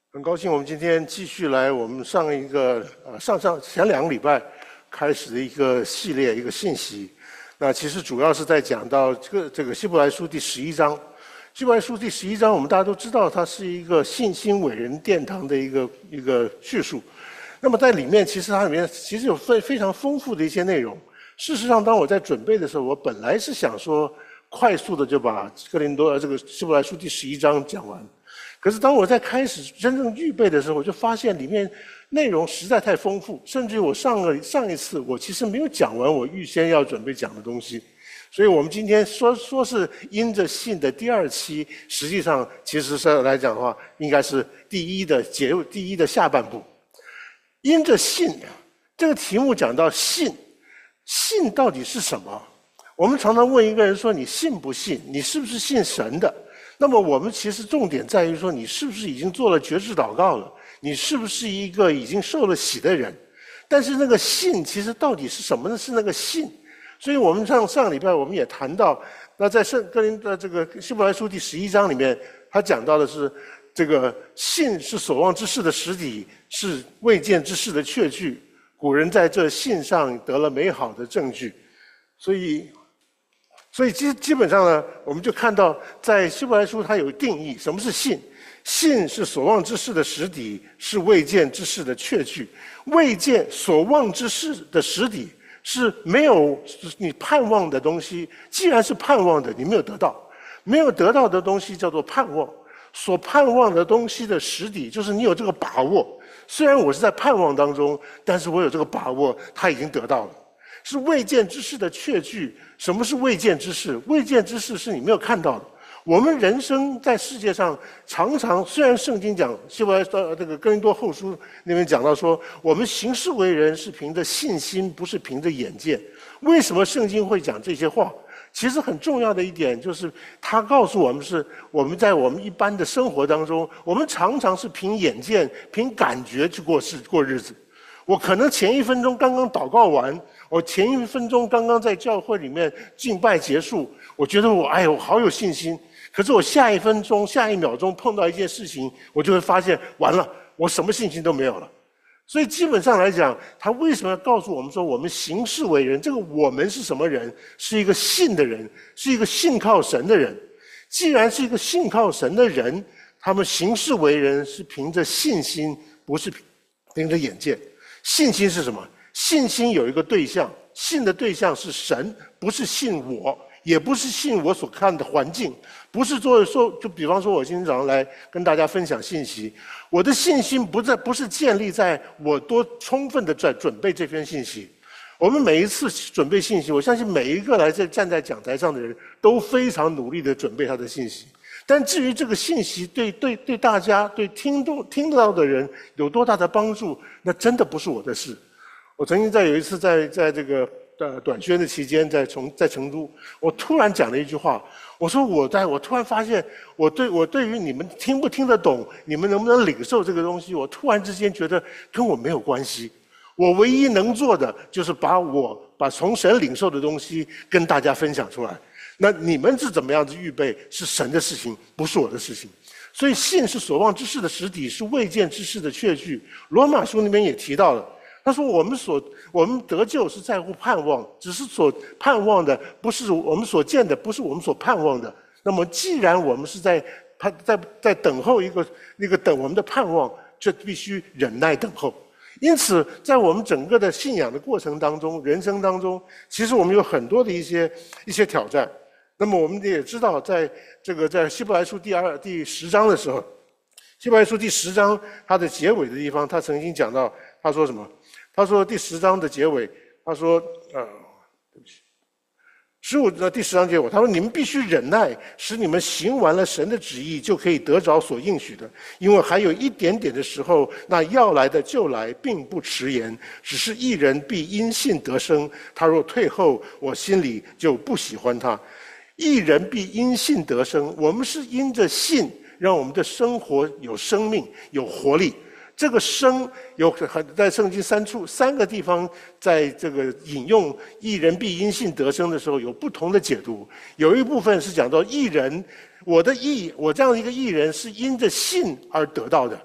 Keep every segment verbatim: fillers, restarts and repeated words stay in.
很高兴我们今天继续来我们上一个呃上上前两个礼拜开始的一个系列一个信息。那其实主要是在讲到这个这个希伯来书第十一章。希伯来书第十一章我们大家都知道，它是一个信心伟人殿堂的一个一个叙述。那么在里面其实它里面其实有非非常丰富的一些内容。事实上，当我在准备的时候，我本来是想说快速的就把哥林多这个希伯来书第十一章讲完。可是当我在开始真正预备的时候，我就发现里面内容实在太丰富，甚至于我上个上一次我其实没有讲完我预先要准备讲的东西，所以我们今天说说是因着信的第二期，实际上其实是来讲的话，应该是第一的结第一的下半部。因着信这个题目讲到信，信到底是什么？我们常常问一个人说：“你信不信？你是不是信神的？”那么我们其实重点在于说，你是不是已经做了决志祷告了？你是不是一个已经受了洗的人？但是那个信其实到底是什么呢？是那个信。所以我们上上个礼拜我们也谈到，那在圣哥林的这个希伯来书第十一章里面，他讲到的是这个信是所望之事的实底，是未见之事的确据。古人在这信上得了美好的证据，所以。所以基基本上呢，我们就看到在希伯来书它有定义，什么是信？信是所望之事的实底，是未见之事的确据。未见所望之事的实底是没有你盼望的东西，既然是盼望的，你没有得到，没有得到的东西叫做盼望。所盼望的东西的实底就是你有这个把握，虽然我是在盼望当中，但是我有这个把握，他已经得到了。是未见之事的确据。什么是未见之事？未见之事是你没有看到的。我们人生在世界上常常，虽然圣经讲希伯来呃这个哥林多后书那边讲到说，我们行事为人是凭着信心，不是凭着眼见。为什么圣经会讲这些话？其实很重要的一点就是，他告诉我们是我们在我们一般的生活当中，我们常常是凭眼见、凭感觉去过事过日子。我可能前一分钟刚刚祷告完，我前一分钟刚刚在教会里面敬拜结束，我觉得我哎呦我好有信心。可是我下一分钟、下一秒钟碰到一件事情，我就会发现完了，我什么信心都没有了。所以基本上来讲，他为什么要告诉我们说我们行事为人？这个我们是什么人？是一个信的人，是一个信靠神的人。既然是一个信靠神的人，他们行事为人是凭着信心，不是凭着眼见。信心是什么？信心有一个对象，信的对象是神，不是信我，也不是信我所看的环境，不是做说就比方说我今天早上来跟大家分享信息，我的信心不在不是建立在我多充分的在准备这篇信息。我们每一次准备信息，我相信每一个来这站在讲台上的人都非常努力的准备他的信息。但至于这个信息对对对大家对听众听到的人有多大的帮助，那真的不是我的事。我曾经在有一次在在这个呃短宣的期间，在从在成都，我突然讲了一句话，我说我在我突然发现，我对我对于你们听不听得懂，你们能不能领受这个东西，我突然之间觉得跟我没有关系。我唯一能做的就是把我把从神领受的东西跟大家分享出来。那你们是怎么样子预备，是神的事情，不是我的事情。所以信是所望之事的实底，是未见之事的确据。罗马书那边也提到了，他说我们所我们得救是在乎盼望，只是所盼望的不是我们所见的，不是我们所盼望的。那么既然我们是在盼在在等候一个那个等我们的盼望，就必须忍耐等候。因此，在我们整个的信仰的过程当中，人生当中，其实我们有很多的一些一些挑战。那么我们也知道，在这个在希伯来书第二第十章的时候，希伯来书第十章它的结尾的地方，他曾经讲到，他说什么？他说第十章的结尾，他说呃，对不起，十五的第十章结尾，他说你们必须忍耐，使你们行完了神的旨意，就可以得着所应许的。因为还有一点点的时候，那要来的就来，并不迟延。只是一人必因信得生，他若退后，我心里就不喜欢他。一人必因信得生，我们是因着信，让我们的生活有生命、有活力。这个生有很在圣经三处三个地方，在这个引用“一人必因信得生”的时候，有不同的解读。有一部分是讲到义人，我的义，我这样一个义人是因着信而得到的。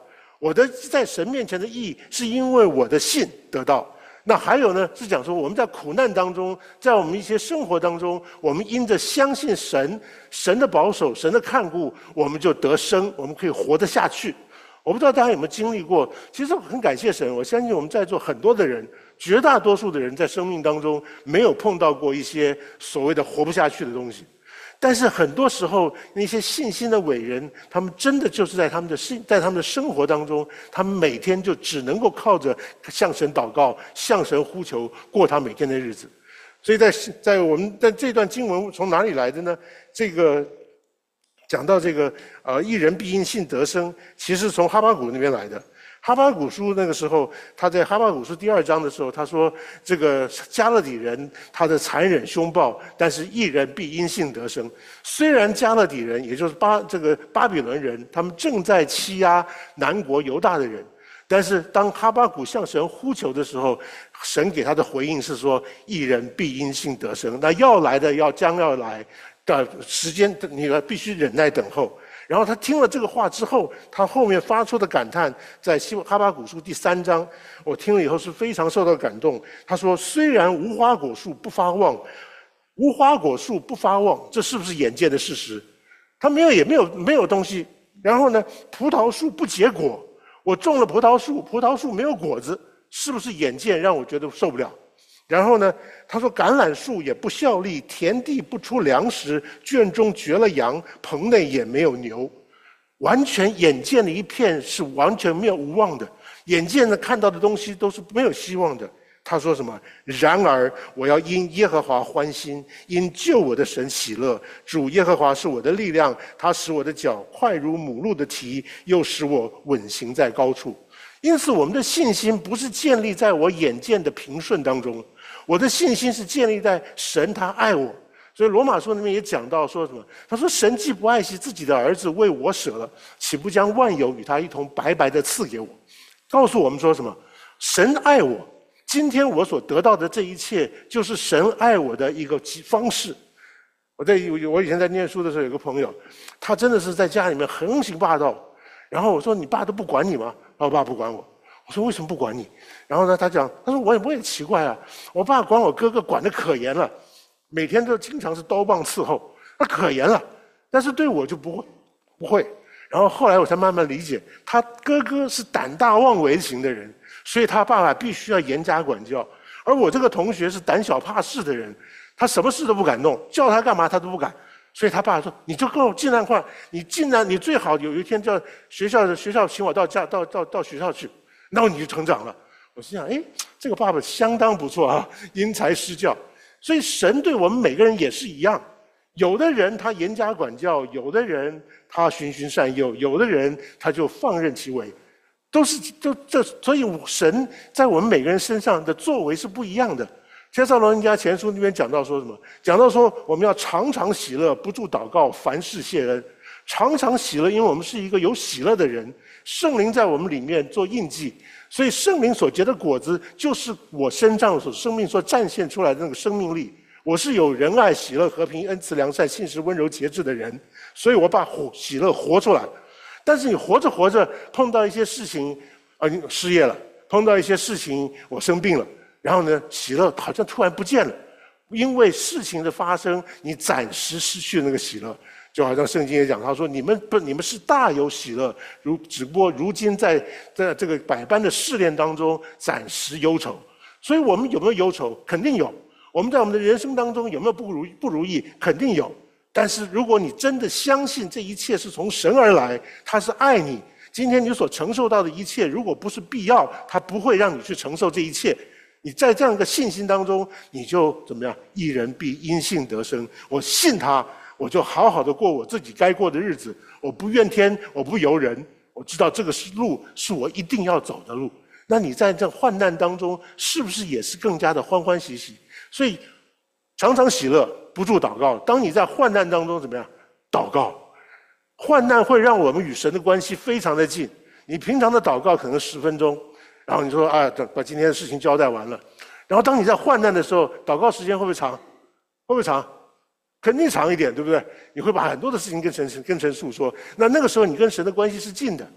我的在神面前的义是因为我的信得到。那还有呢，是讲说我们在苦难当中，在我们一些生活当中，我们因着相信神，神的保守，神的看顾，我们就得生，我们可以活得下去。我不知道大家有没有经历过，其实很感谢神，我相信我们在座很多的人，绝大多数的人在生命当中没有碰到过一些所谓的活不下去的东西。但是很多时候，那些信心的伟人，他们真的就是在他们的信，在他们的生活当中，他们每天就只能够靠着向神祷告、向神呼求，过他每天的日子。所以在在我们在这段经文从哪里来的呢？这个讲到这个呃，义人必因信得生，其实从哈巴谷那边来的。哈巴谷书那个时候，他在哈巴谷书第二章的时候，他说这个加勒底人他的残忍凶暴，但是义人必因信得生。虽然加勒底人，也就是巴这个巴比伦人，他们正在欺压南国犹大的人，但是当哈巴谷向神呼求的时候，神给他的回应是说：义人必因信得生。那要来的要将要来的时间，你必须忍耐等候。然后他听了这个话之后，他后面发出的感叹，在哈巴谷书第三章，我听了以后是非常受到感动。他说：“虽然无花果树不发旺，无花果树不发旺，这是不是眼见的事实？他没有也没有没有东西。然后呢，葡萄树不结果，我种了葡萄树，葡萄树没有果子，是不是眼见让我觉得受不了？”然后呢，他说橄榄树也不效力，田地不出粮食，圈中绝了羊，棚内也没有牛，完全眼见的一片是完全没有无望的，眼见的看到的东西都是没有希望的。他说什么？然而我要因耶和华欢心，因救我的神喜乐。主耶和华是我的力量，他使我的脚快如母鹿的蹄，又使我稳行在高处。因此，我们的信心不是建立在我眼见的平顺当中，我的信心是建立在神他爱我。所以罗马书那边也讲到说什么？他说：“神既不爱惜自己的儿子，为我舍了，岂不将万有与他一同白白的赐给我？”告诉我们说什么？神爱我，今天我所得到的这一切，就是神爱我的一个方式。我在我以前在念书的时候，有个朋友，他真的是在家里面横行霸道。然后我说：“你爸都不管你吗？”我爸不管我。我说：“为什么不管你？”然后呢，他讲，他说：“我也我也奇怪啊，我爸管我哥哥管得可严了，每天都经常是刀棒伺候，那可严了。但是对我就不会，不会。然后后来我才慢慢理解，他哥哥是胆大妄为型的人，所以他爸爸必须要严加管教。而我这个同学是胆小怕事的人，他什么事都不敢弄，叫他干嘛他都不敢。”所以他爸说：“你就跟我尽量快，你尽量你最好有一天叫学校的学校请我到家到到到学校去，然后你就成长了。”我心想：哎，这个爸爸相当不错啊，因材施教。所以神对我们每个人也是一样，有的人他严加管教，有的人他循循善诱，有的人他就放任其为，都是就这。所以神在我们每个人身上的作为是不一样的。帖撒罗尼迦前书那边讲到说什么？讲到说我们要常常喜乐，不住祷告，凡事谢恩。常常喜乐，因为我们是一个有喜乐的人，圣灵在我们里面做印记，所以圣灵所结的果子，就是我身上所生命所展现出来的那个生命力。我是有仁爱、喜乐、和平、恩慈、良善、信实、温柔、节制的人，所以我把喜乐活出来。但是你活着活着，碰到一些事情，啊，你失业了；碰到一些事情，我生病了。然后呢，喜乐好像突然不见了，因为事情的发生，你暂时失去了那个喜乐。就好像圣经也讲，他说：“你们不，你们是大有喜乐，如只不过如今在在这个百般的试炼当中，暂时忧愁。”所以，我们有没有忧愁？肯定有。我们在我们的人生当中有没有不如不如意？肯定有。但是，如果你真的相信这一切是从神而来，他是爱你，今天你所承受到的一切，如果不是必要，他不会让你去承受这一切。你在这样一个信心当中，你就怎么样？义人必因信得生。我信他，我就好好的过我自己该过的日子。我不怨天，我不尤人。我知道这个是路，是我一定要走的路。那你在这患难当中，是不是也是更加的欢欢喜喜？所以常常喜乐，不住祷告。当你在患难当中怎么样？祷告。患难会让我们与神的关系非常的近。你平常的祷告可能十分钟。然后你说啊，把今天的事情交代完了。然后当你在患难的时候，祷告时间会不会长？会不会长？肯定长一点，对不对？你会把很多的事情跟神跟神诉说。那那个时候你跟神的关系是近的。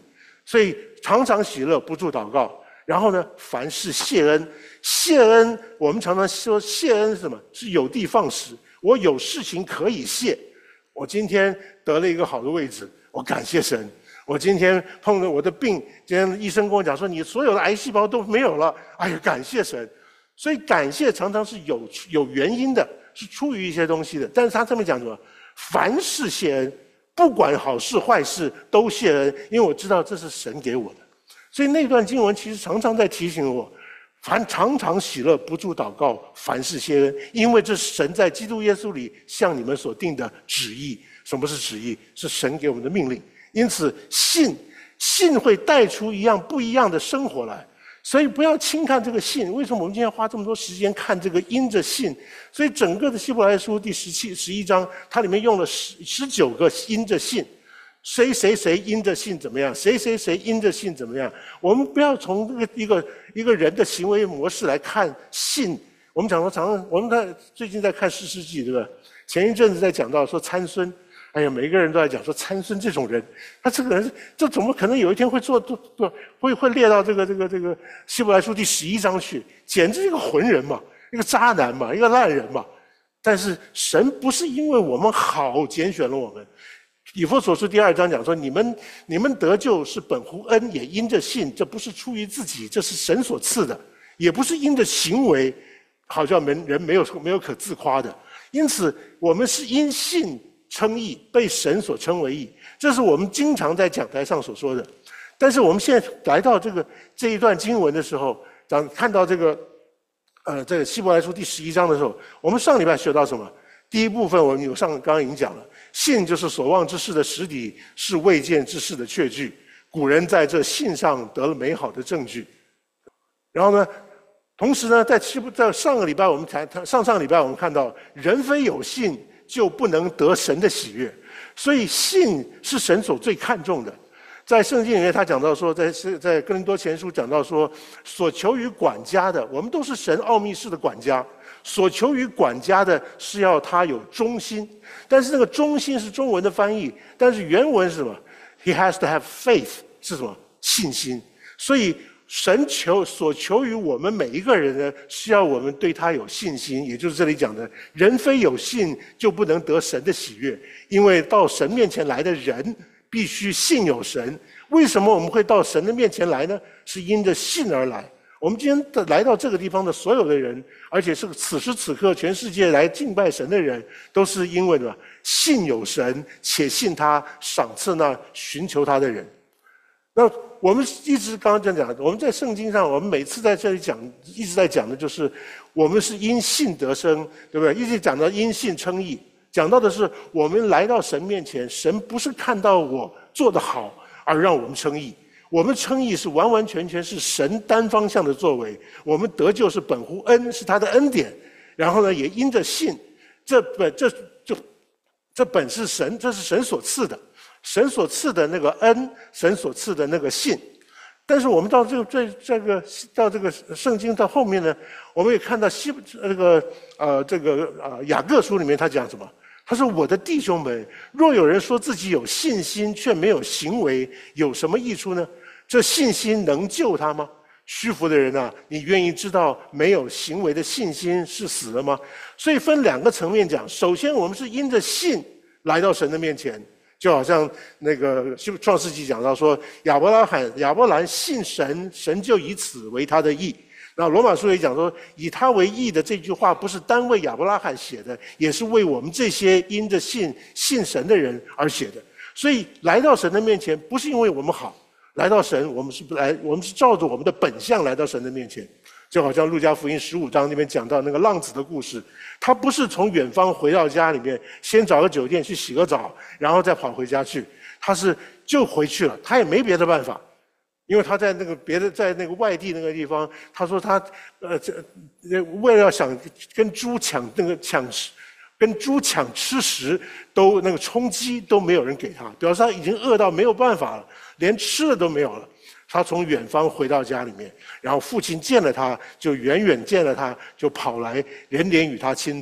所以常常喜乐，不住祷告。然后呢，凡事谢恩。谢恩，我们常常说谢恩是什么？是有的放矢。我有事情可以谢。我今天得了一个好的位置，我感谢神。我今天碰到我的病，今天医生跟我讲说，你所有的癌细胞都没有了。哎呀，感谢神。所以感谢常常是有有原因的，是出于一些东西的。但是他这边讲什么？凡事谢恩，不管好事坏事都谢恩，因为我知道这是神给我的。所以那段经文其实常常在提醒我，凡常常喜乐，不住祷告，凡事谢恩，因为这是神在基督耶稣里向你们所定的旨意。什么是旨意？是神给我们的命令。因此信信会带出一样不一样的生活来。所以不要轻看这个信。为什么我们今天花这么多时间看这个因着信？所以整个的希伯来书第十七、十一章，它里面用了十十九个因着信。谁谁谁因着信怎么样？谁谁谁因着信怎么样？我们不要从这个一个一个人的行为模式来看信。我们讲说，常常我们在最近在看士师记，对不对？前一阵子在讲到说参孙，哎呀，每个人都在讲说参孙这种人，他这个人，这怎么可能有一天会做做做会会列到这个这个这个希伯来书第十一章去？简直是一个混人嘛，一个渣男嘛，一个烂人嘛。但是神不是因为我们好拣选了我们。以弗所书第二章讲说，你们你们得救是本乎恩，也因着信，这不是出于自己，这是神所赐的，也不是因着行为，好像人人没有没有可自夸的。因此，我们是因信称义，被神所称为义，这是我们经常在讲台上所说的。但是我们现在来到这个这一段经文的时候，讲看到这个呃这个希伯来书第十一章的时候，我们上礼拜学到什么？第一部分我们有上刚刚已经讲了。信就是所望之事的实底，是未见之事的确据。古人在这信上得了美好的证据。然后呢，同时呢，在在上个礼拜我们才上上个礼拜我们看到，人非有信就不能得神的喜悦，所以信是神所最看重的。在圣经里面，他讲到说，在在哥林多前书讲到说，所求于管家的，我们都是神奥秘式的管家。所求于管家的是要他有忠心，但是那个忠心是中文的翻译，但是原文是什么 ？He has to have faith 是什么？信心。所以神求所求于我们每一个人呢，是要我们对他有信心，也就是这里讲的，人非有信就不能得神的喜悦，因为到神面前来的人必须信有神。为什么我们会到神的面前来呢？是因着信而来。我们今天来到这个地方的所有的人，而且是此时此刻全世界来敬拜神的人，都是因为呢信有神，且信他赏赐那寻求他的人。那我们一直刚刚这样讲，我们在圣经上，我们每次在这里讲，一直在讲的就是，我们是因信得生，对不对？一直讲到因信称义，讲到的是我们来到神面前，神不是看到我做得好而让我们称义。我们称义是完完全全是神单方向的作为，我们得救是本乎恩，是他的恩典，然后呢也因着信，这本这就这本是神，这是神所赐的，神所赐的那个恩，神所赐的那个信。但是我们到这个这这个到这个圣经到后面呢，我们也看到希这个呃这个呃雅各书里面他讲什么？他说：“我的弟兄们，若有人说自己有信心，却没有行为，有什么益处呢？这信心能救他吗？虚浮的人啊，你愿意知道没有行为的信心是死的吗？”所以分两个层面讲。首先，我们是因着信来到神的面前，就好像那个创世纪讲到说，亚伯拉罕亚伯兰信神，神就以此为他的义。那罗马书也讲说，以他为义的这句话不是单为亚伯拉罕写的，也是为我们这些因着信信神的人而写的。所以来到神的面前，不是因为我们好，来到神，我们是来，我们是照着我们的本相来到神的面前。就好像路加福音十五章那边讲到那个浪子的故事，他不是从远方回到家里面，先找个酒店去洗个澡，然后再跑回家去，他是就回去了，他也没别的办法。因为他在那个别的，在那个外地那个地方，他说他呃这为了要想跟猪抢那个抢食，跟猪抢吃食，都那个充饥都没有人给他，表示他已经饿到没有办法了，连吃的都没有了。他从远方回到家里面，然后父亲见了他，就远远见了他，就跑来连连与他亲嘴。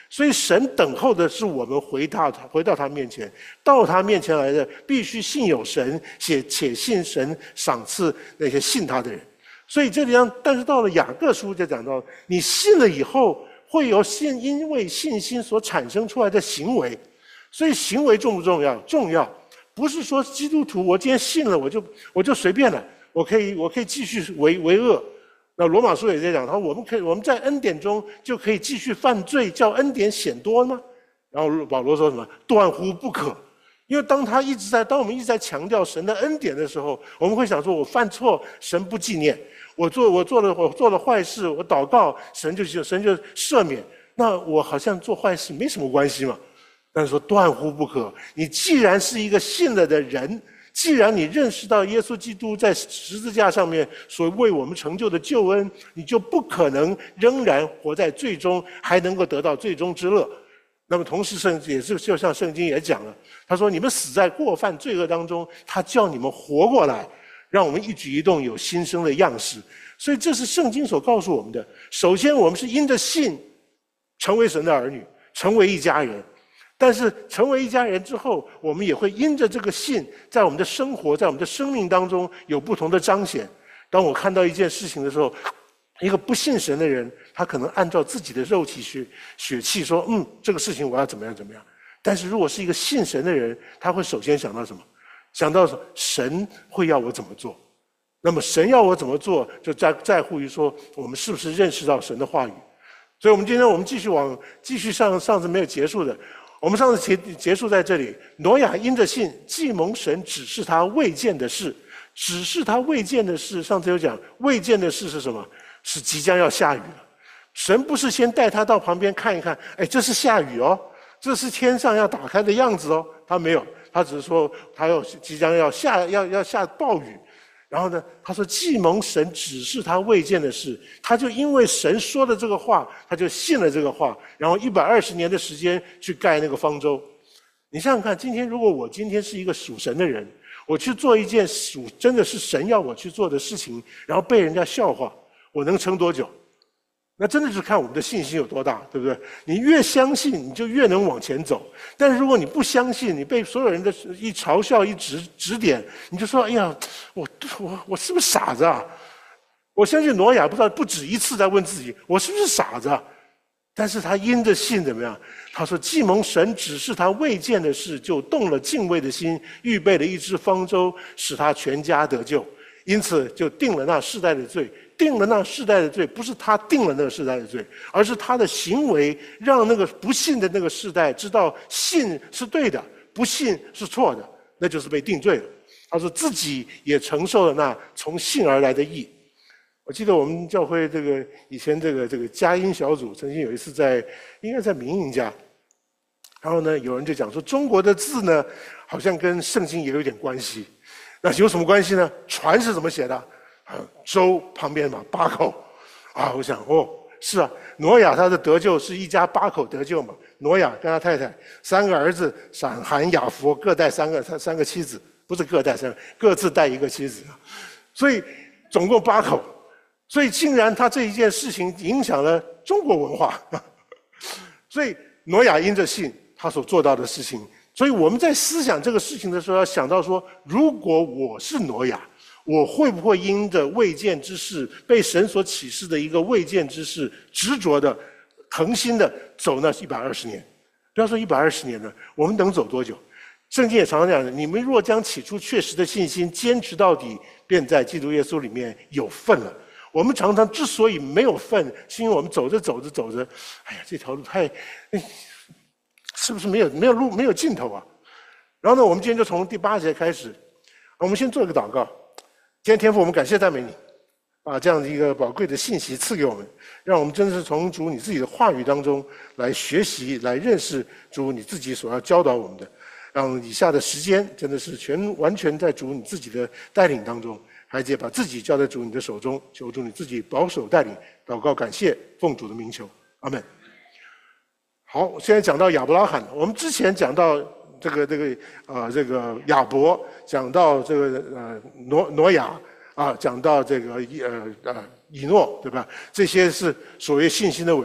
所以神等候的是我们回到他，回到他面前，到他面前来的必须信有神，且且信神赏赐那些信他的人。所以这里样，但是到了雅各书就讲到，你信了以后，会有信因为信心所产生出来的行为。所以行为重不重要？重要。不是说基督徒我今天信了，我就我就随便了，我可以我可以继续为为恶。那罗马书也在讲，他说我们可以我们在恩典中就可以继续犯罪，叫恩典显多吗？然后保罗说什么？断乎不可。因为当他一直在当我们一直在强调神的恩典的时候，我们会想说，我犯错，神不纪念；我做我做了我做了坏事，我祷告，神就神就赦免。那我好像做坏事没什么关系嘛？但是说断乎不可。你既然是一个信了的人，既然你认识到耶稣基督在十字架上面所为我们成就的救恩，你就不可能仍然活在罪中，还能够得到最终之乐。那么同时圣也是就像圣经也讲了，他说你们死在过犯罪恶当中，他叫你们活过来，让我们一举一动有新生的样式。所以这是圣经所告诉我们的。首先我们是因着信成为神的儿女，成为一家人。但是成为一家人之后，我们也会因着这个信，在我们的生活，在我们的生命当中有不同的彰显。当我看到一件事情的时候，一个不信神的人，他可能按照自己的肉体血血气说，嗯，这个事情我要怎么样怎么样。但是如果是一个信神的人，他会首先想到什么？想到神会要我怎么做。那么神要我怎么做，就在在乎于说，我们是不是认识到神的话语。所以我们今天我们继续往继续上上次没有结束的。我们上次结结束在这里，挪亚因着信，既蒙神指示他未见的事，指示他未见的事。上次有讲，未见的事是什么？是即将要下雨了。神不是先带他到旁边看一看，哎，这是下雨哦，这是天上要打开的样子哦。他没有，他只是说他要即将要下要要下暴雨。然后呢，他说既蒙神指示他未见的事，他就因为神说的这个话，他就信了这个话，然后一百二十年的时间去盖那个方舟。你想想看，今天如果我今天是一个属神的人，我去做一件属真的是神要我去做的事情，然后被人家笑话，我能撑多久？那真的是看我们的信心有多大，对不对？你越相信，你就越能往前走。但是如果你不相信，你被所有人的一嘲笑、一指指点，你就说：“哎呀，我我我是不是傻子啊？”我相信挪亚不知道不止一次在问自己：“我是不是傻子啊？”但是他因着信怎么样？他说：“既蒙神指示他未见的事，就动了敬畏的心，预备了一只方舟，使他全家得救。因此就定了那世代的罪。”定了那世代的罪，不是他定了那个世代的罪，而是他的行为让那个不信的那个世代知道信是对的，不信是错的，那就是被定罪了。他说自己也承受了那从信而来的义。我记得我们教会这个以前这个这个佳音小组曾经有一次在应该在民营家，然后呢有人就讲说中国的字呢好像跟圣经也有点关系。那有什么关系呢？船是怎么写的？舟旁边嘛，八口啊！我想哦，是啊，挪亚他的得救是一家八口得救嘛。挪亚跟他太太三个儿子，闪、含、雅弗各带三个三三个妻子，不是各带三个，各自带一个妻子，所以总共八口。所以竟然他这一件事情影响了中国文化，所以挪亚因着信他所做到的事情，所以我们在思想这个事情的时候，要想到说，如果我是挪亚。我会不会因着未见之事，被神所启示的一个未见之事，执着的、恒心的走那一百二十年？不要说一百二十年了，我们能走多久？圣经也常常讲的：你们若将起初确实的信心坚持到底，便在基督耶稣里面有份了。我们常常之所以没有份，是因为我们走着走着走着，哎呀，这条路太，是不是没有没有路没有尽头啊？然后呢，我们今天就从第八节开始，我们先做一个祷告。今天天父，我们感谢赞美你，把这样的一个宝贵的信息赐给我们，让我们真的是从主你自己的话语当中来学习、来认识主你自己所要教导我们的。让以下的时间真的是全完全在主你自己的带领当中，孩子也把自己交在主你的手中，求主你自己保守带领。祷告感谢，奉主的名求，阿们。好，现在讲到亚伯拉罕，我们之前讲到。这个这个啊、呃，这个亚伯讲到这个呃挪挪亚啊，讲到这个呃呃以诺，对吧？这些是所谓信心的伟人。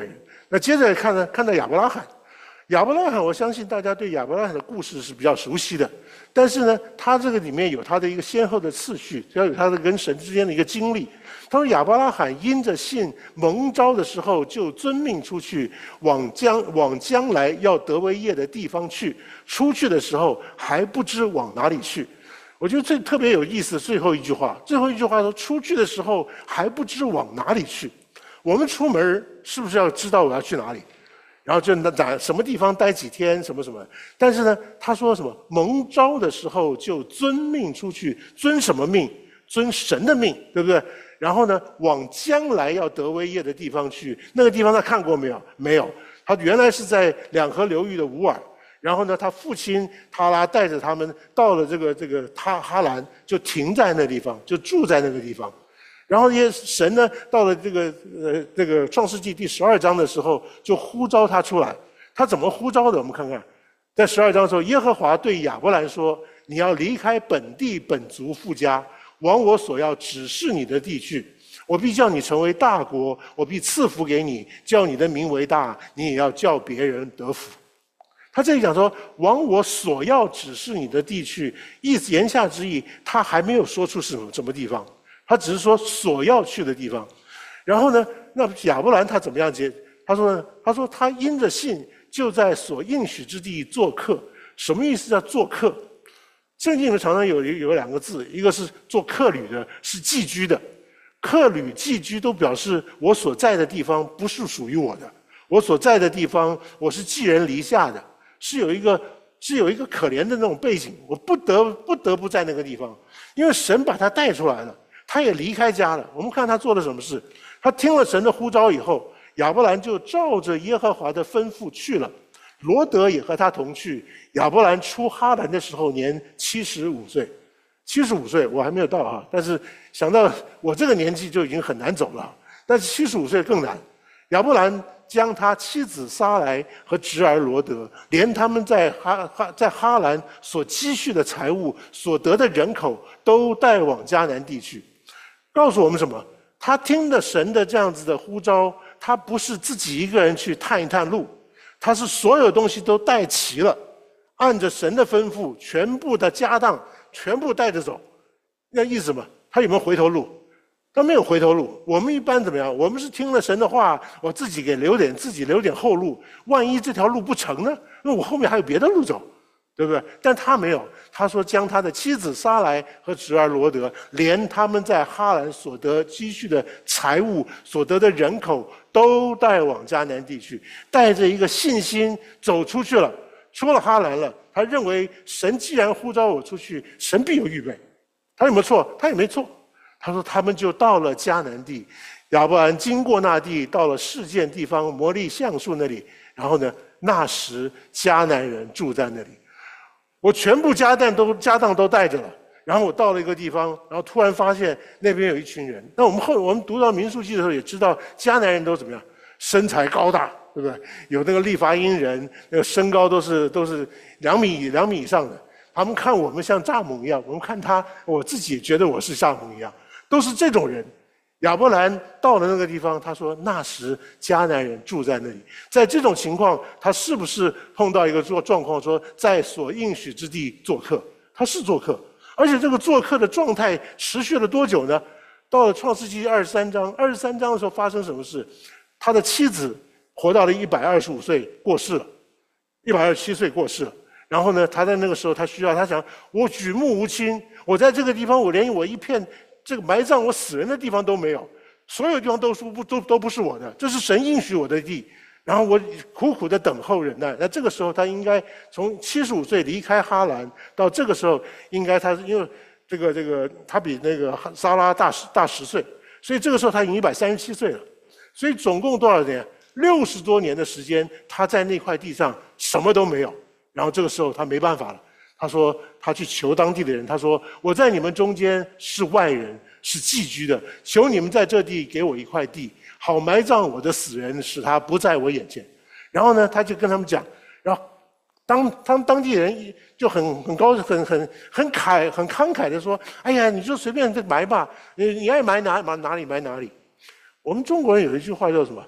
那接着看呢，看到亚伯拉罕。亚伯拉罕，我相信大家对亚伯拉罕的故事是比较熟悉的，但是呢，他这个里面有他的一个先后的次序，要有他的跟神之间的一个经历。他说亚伯拉罕因着信蒙召的时候，就遵命出去，往将往将来要得为业的地方去。出去的时候还不知往哪里去。我觉得最特别有意思的最后一句话，最后一句话说出去的时候还不知往哪里去。我们出门是不是要知道我要去哪里？然后就哪什么地方待几天，什么什么。但是呢，他说什么？蒙召的时候就遵命出去，遵什么命？遵神的命，对不对？然后呢，往将来要得为业的地方去。那个地方他看过没有？没有。他原来是在两河流域的乌尔。然后呢，他父亲他拉带着他们到了这个这个哈哈兰，就停在那地方，就住在那个地方。然后耶神呢，到了这个呃这个创世纪第十二章的时候，就呼召他出来。他怎么呼召的？我们看看，在十二章的时候，耶和华对亚伯兰说：“你要离开本地本族父家，往我所要指示你的地去。我必叫你成为大国，我必赐福给你，叫你的名为大，你也要叫别人得福。”他这里讲说，往我所要指示你的地去，意思言下之意，他还没有说出是什么什么地方。他只是说所要去的地方，然后呢，那亚伯兰他怎么样接？他说呢，他说他因着信就在所应许之地做客。什么意思叫做客？圣经里面常常有有两个字，一个是做客旅的，是寄居的。客旅、寄居都表示我所在的地方不是属于我的，我所在的地方我是寄人篱下的，是有一个是有一个可怜的那种背景，我不得不得不在那个地方，因为神把他带出来了。他也离开家了。我们看他做了什么事。他听了神的呼召以后，亚伯兰就照着耶和华的吩咐去了。罗德也和他同去。亚伯兰出哈兰的时候年七十五岁。七十五岁我还没有到哈，但是想到我这个年纪就已经很难走了，但是七十五岁更难。亚伯兰将他妻子撒来和侄儿罗德，连他们在哈哈在哈兰所积蓄的财物、所得的人口，都带往迦南地去。告诉我们什么？他听了神的这样子的呼召，他不是自己一个人去探一探路，他是所有东西都带齐了，按着神的吩咐，全部的家当全部带着走。那意思什么？他有没有回头路？他没有回头路。我们一般怎么样？我们是听了神的话，我自己给留点自己留点后路。万一这条路不成呢？那我后面还有别的路走。对不对？但他没有，他说将他的妻子撒来和侄儿罗德，连他们在哈兰所得积蓄的财物、所得的人口，都带往迦南地去，带着一个信心走出去了，出了哈兰了。他认为神既然呼召我出去，神必有预备。他有没有错？他也没错。他说他们就到了迦南地，亚伯兰经过那地，到了示剑地方摩利橡树那里，然后呢，那时迦南人住在那里。我全部家当都家当都带着了，然后我到了一个地方，然后突然发现那边有一群人。那我们后我们读到民数记的时候也知道，迦南人都怎么样？身材高大，对不对？有那个利乏音人，那个身高都是都是两米两米以上的。他们看我们像蚱蜢一样，我们看他，我自己也觉得我是蚱蜢一样，都是这种人。亚伯兰到了那个地方，他说那时迦南人住在那里。在这种情况，他是不是碰到一个状状况，说在所应许之地做客？他是做客，而且这个做客的状态持续了多久呢？到了创世纪二十三章，二十三章的时候发生什么事？他的妻子活到了一百二十五岁过世了，一百二十七岁过世了。然后呢，他在那个时候他需要，他想我举目无亲，我在这个地方我连我一片这个埋葬我死人的地方都没有，所有地方都是不都都不是我的，这是神应许我的地。然后我苦苦的等候忍耐。那这个时候他应该从七十五岁离开哈兰到这个时候，应该他因为这个这个他比那个撒拉大十大十岁，所以这个时候他已经一百三十七岁了。所以总共多少年？六十多年的时间，他在那块地上什么都没有。然后这个时候他没办法了，他说他去求当地的人，他说我在你们中间是外人，是寄居的，求你们在这地给我一块地，好埋葬我的死人，使他不在我眼前。然后呢，他就跟他们讲，然后当当当地人就很很高很很很慨很慷慨的说，哎呀，你就随便埋吧，你你爱埋哪哪哪里埋哪里。我们中国人有一句话叫什么？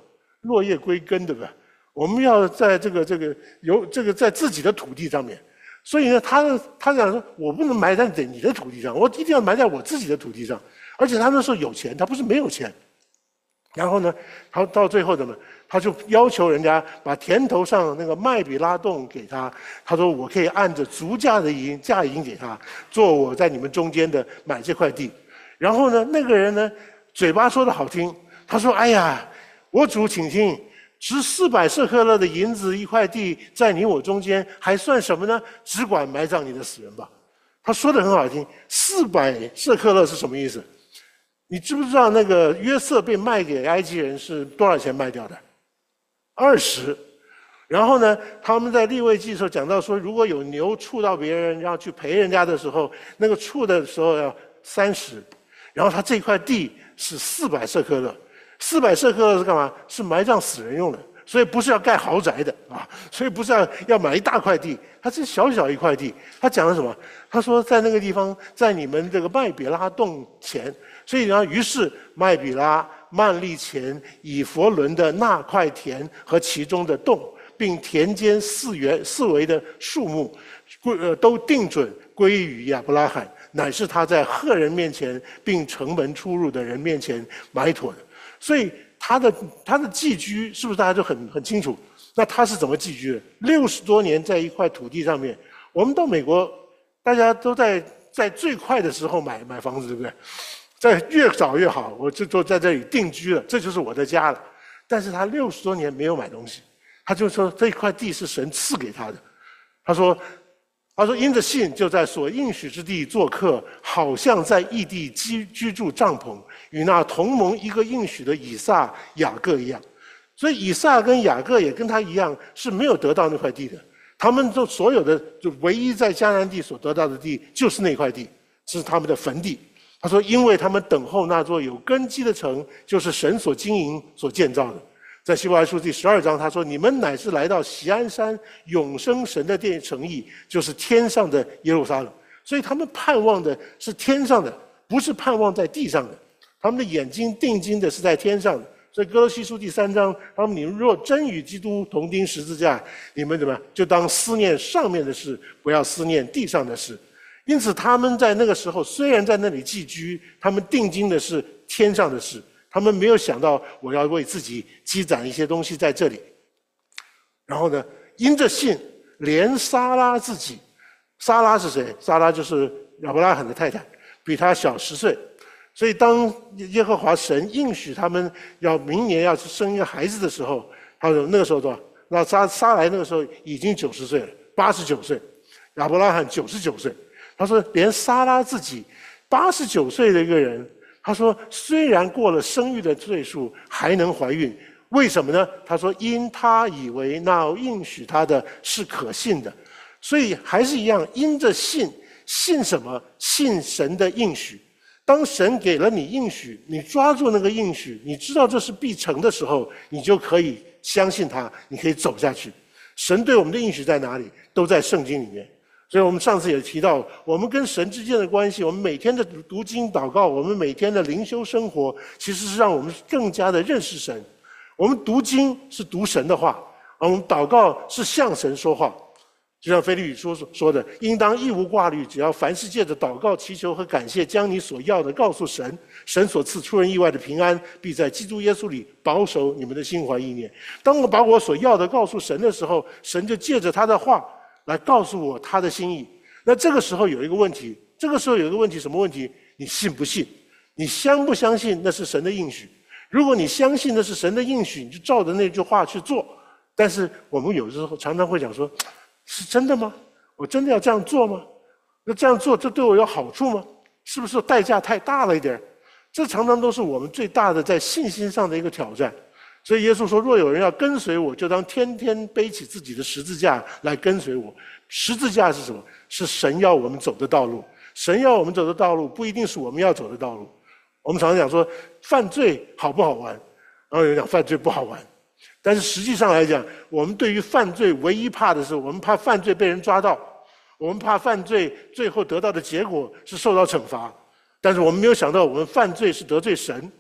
落叶归根，对不对？我们要在这个这个有这个在自己的土地上面，所以呢，他他讲说，我不能埋在你的土地上，我一定要埋在我自己的土地上。而且他那时候有钱，他不是没有钱。然后呢，他到最后怎么？他就要求人家把田头上那个麦比拉洞给他，他说我可以按着足价的银价银给他，做我在你们中间的买这块地。然后呢，那个人呢，嘴巴说的好听，他说：“哎呀，我主请听，值四百舍客勒的银子一块地，在你我中间还算什么呢？只管埋葬你的死人吧。”他说的很好听，四百舍客勒是什么意思？你知不知道那个约瑟被卖给埃及人是多少钱卖掉的？二十。然后呢，他们在利未记的时候讲到说，如果有牛触到别人，然后去赔人家的时候，那个触的时候要三十。然后他这块地是四百舍客勒，四百舍客勒是干嘛？是埋葬死人用的，所以不是要盖豪宅的啊，所以不是要要买一大块地，它是小小一块地。他讲了什么？他说在那个地方，在你们这个麦比拉洞前。所以呢，于是麦比拉、曼利前、以弗伦的那块田和其中的洞，并田间四围四围的树木，归呃都定准归于亚伯拉罕，乃是他在赫人面前，并城门出入的人面前埋妥的。所以他的他的寄居是不是大家就很很清楚？那他是怎么寄居的？六十多年在一块土地上面，我们到美国，大家都在在最快的时候买买房子，对不对？在越早越好，我就就在这里定居了，这就是我的家了。但是他六十多年没有买东西，他就说这块地是神赐给他的。他说，他说因着信就在所应许之地做客，好像在异地居居住帐篷，与那同盟一个应许的以撒、雅各一样。所以以撒跟雅各也跟他一样是没有得到那块地的，他们就所有的就唯一在迦南地所得到的地就是那块地，是他们的坟地。他说：“因为他们等候那座有根基的城，就是神所经营、所建造的。”在希伯来书第十二章，他说：“你们乃是来到锡安山永生神的殿城邑，就是天上的耶路撒冷。”所以他们盼望的是天上的，不是盼望在地上的。他们的眼睛定睛的是在天上的。所以哥罗西书第三章，他们你们若真与基督同钉十字架，你们怎么就当思念上面的事，不要思念地上的事。因此，他们在那个时候虽然在那里寄居，他们定睛的是天上的事，他们没有想到我要为自己积攒一些东西在这里。然后呢，因着信，连撒拉自己，撒拉是谁？撒拉就是亚伯拉罕的太太，比他小十岁。所以，当耶和华神应许他们要明年要生一个孩子的时候，他说那个时候多少？那撒撒来那个时候已经九十岁了，八十九岁，亚伯拉罕九十九岁。他说，连撒拉自己八十九岁的一个人，他说虽然过了生育的岁数，还能怀孕，为什么呢？他说，因他以为那应许他的是可信的，所以还是一样，因着信，信什么？信神的应许。当神给了你应许，你抓住那个应许，你知道这是必成的时候，你就可以相信他，你可以走下去。神对我们的应许在哪里？都在圣经里面。所以我们上次也提到，我们跟神之间的关系，我们每天的读经祷告，我们每天的灵修生活，其实是让我们更加的认识神。我们读经是读神的话，而我们祷告是向神说话。就像腓立比书说的，应当一无挂虑，只要凡事借着祷告、祈求和感谢，将你所要的告诉神，神所赐出人意外的平安，必在基督耶稣里保守你们的心怀意念。当我把我所要的告诉神的时候，神就借着他的话来告诉我他的心意。那这个时候有一个问题，这个时候有一个问题，什么问题？你信不信？你相不相信那是神的应许？如果你相信那是神的应许，你就照着那句话去做。但是我们有时候常常会讲说，是真的吗？我真的要这样做吗？那这样做，这对我有好处吗？是不是代价太大了一点？这常常都是我们最大的在信心上的一个挑战。所以耶稣说，若有人要跟随我，就当天天背起自己的十字架来跟随我。十字架是什么？是神要我们走的道路。神要我们走的道路，不一定是我们要走的道路。我们常常讲说，犯罪好不好玩？然后有人讲犯罪不好玩。但是实际上来讲，我们对于犯罪唯一怕的是，我们怕犯罪被人抓到，我们怕犯罪最后得到的结果是受到惩罚。但是我们没有想到，我们犯罪是得罪神。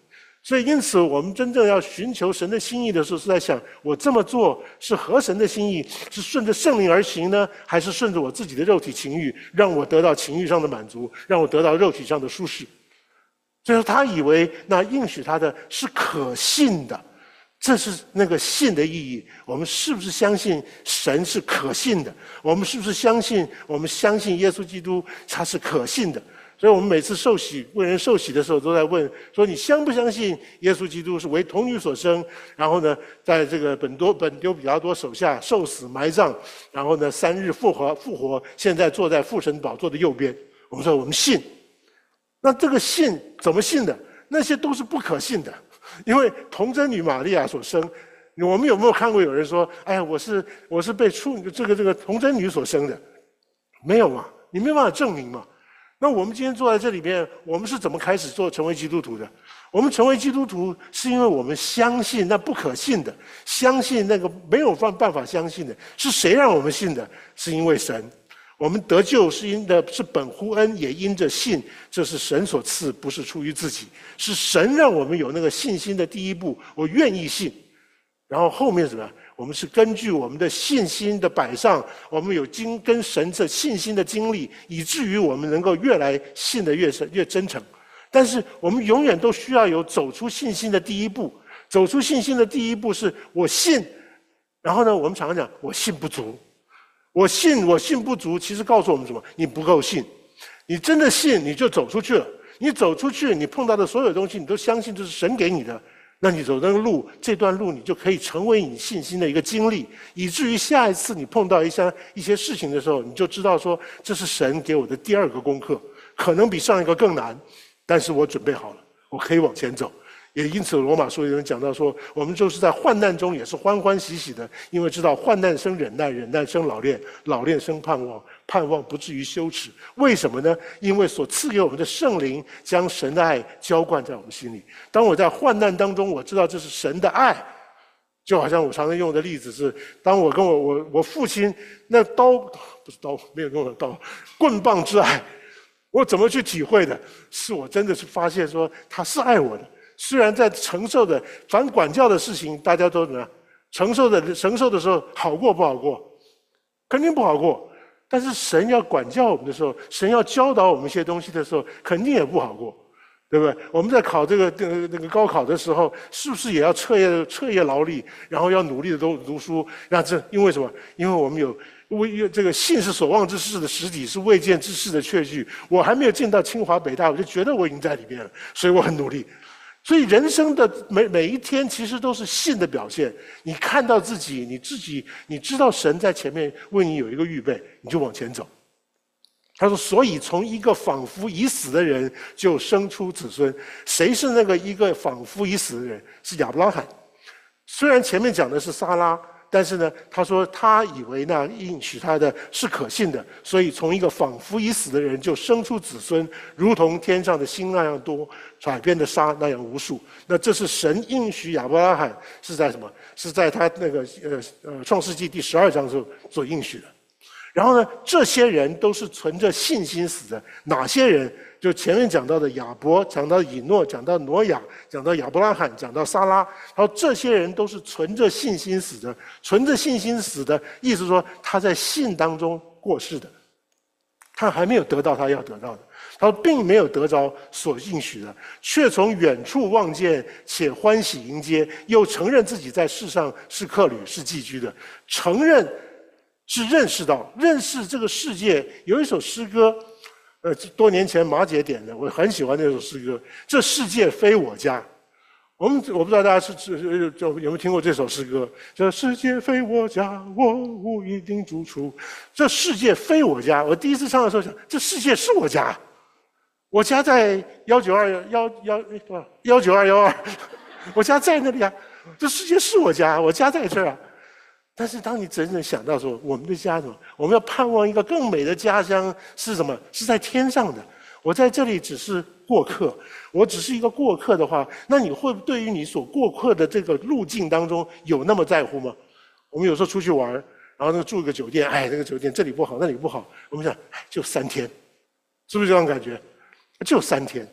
所以因此我们真正要寻求神的心意的时候，是在想我这么做是合神的心意，是顺着圣灵而行呢，还是顺着我自己的肉体情欲，让我得到情欲上的满足，让我得到肉体上的舒适。所以说他以为那应许他的是可信的，这是那个信的意义。我们是不是相信神是可信的？我们是不是相信我们相信耶稣基督他是可信的？所以我们每次受洗为人受洗的时候，都在问说：你相不相信耶稣基督是为童女所生？然后呢，在这个本多本丢比拉多手下受死埋葬，然后呢三日复活复活，现在坐在父神宝座的右边。我们说我们信。那这个信怎么信的？那些都是不可信的，因为童贞女玛利亚所生。我们有没有看过有人说：哎呀，我是我是被处这个这个童贞女所生的？没有嘛，你没办法证明嘛。那我们今天坐在这里面，我们是怎么开始做成为基督徒的？我们成为基督徒是因为我们相信那不可信的，相信那个没有办办法相信的。是谁让我们信的？是因为神。我们得救是因的是本乎恩，也因着信，这是神所赐，不是出于自己，是神让我们有那个信心的第一步。我愿意信，然后后面什么？我们是根据我们的信心的摆上，我们有经跟神这信心的经历，以至于我们能够越来信得越深越真诚。但是我们永远都需要有走出信心的第一步。走出信心的第一步是我信，然后呢，我们常常讲我信不足。我信我信不足，其实告诉我们什么？你不够信。你真的信，你就走出去了。你走出去，你碰到的所有东西，你都相信这是神给你的。那你走那个路，这段路你就可以成为你信心的一个经历，以至于下一次你碰到一些一些事情的时候，你就知道说这是神给我的第二个功课，可能比上一个更难，但是我准备好了，我可以往前走。也因此，罗马书有人讲到说，我们就是在患难中也是欢欢喜喜的，因为知道患难生忍耐，忍耐生老练，老练生盼望，盼望不至于羞耻。为什么呢？因为所赐给我们的圣灵将神的爱浇灌在我们心里。当我在患难当中，我知道这是神的爱，就好像我常常用的例子是，当我跟我我我父亲那刀不是刀，没有用的刀，棍棒之爱，我怎么去体会的？是我真的是发现说他是爱我的。虽然在承受的反管教的事情，大家都怎么样？承受的承受的时候好过不好过？肯定不好过。但是神要管教我们的时候，神要教导我们一些东西的时候，肯定也不好过，对不对？我们在考这个那个那个高考的时候，是不是也要彻夜彻夜劳力，然后要努力的都读书？让这因为什么？因为我们有为这个信是所望之事的实底，是未见之事的确据。我还没有进到清华北大，我就觉得我已经在里面了，所以我很努力。所以人生的每每一天其实都是信的表现。你看到自己，你自己你知道神在前面为你有一个预备，你就往前走。他说：“所以从一个仿佛已死的人就生出子孙。谁是那个一个仿佛已死的人？是亚伯拉罕。虽然前面讲的是撒拉。”但是呢，他说他以为那应许他的是可信的，所以从一个仿佛已死的人就生出子孙，如同天上的星那样多，海边的沙那样无数。那这是神应许亚伯拉罕是在什么？是在他那个呃呃创世纪第十二章时候所应许的。然后呢，这些人都是存着信心死的。哪些人？就前面讲到的亚伯，讲到以诺，讲到挪亚，讲到亚伯拉罕，讲到撒拉，然后这些人都是存着信心死的。存着信心死的意思说，他在信当中过世的，他还没有得到他要得到的，他并没有得着所应许的，却从远处望见，且欢喜迎接，又承认自己在世上是客旅，是寄居的。承认是认识到，认识这个世界。有一首诗歌。呃，多年前马姐点的，我很喜欢那首诗歌。这世界非我家，我们我不知道大家是是就有没有听过这首诗歌？这世界非我家，我无一定住处。这世界非我家，我第一次唱的时候想，这世界是我家，我家在幺九二幺幺多少幺九二幺二，我家在那里啊，这世界是我家，我家在这儿啊。但是当你真正想到说，我们的家什么？我们要盼望一个更美的家乡是什么？是在天上的。我在这里只是过客，我只是一个过客的话，那你会对于你所过客的这个路径当中有那么在乎吗？我们有时候出去玩，然后那个住一个酒店，哎，那个酒店这里不好，那里不好，我们想，哎，就三天，是不是这样感觉？就三天。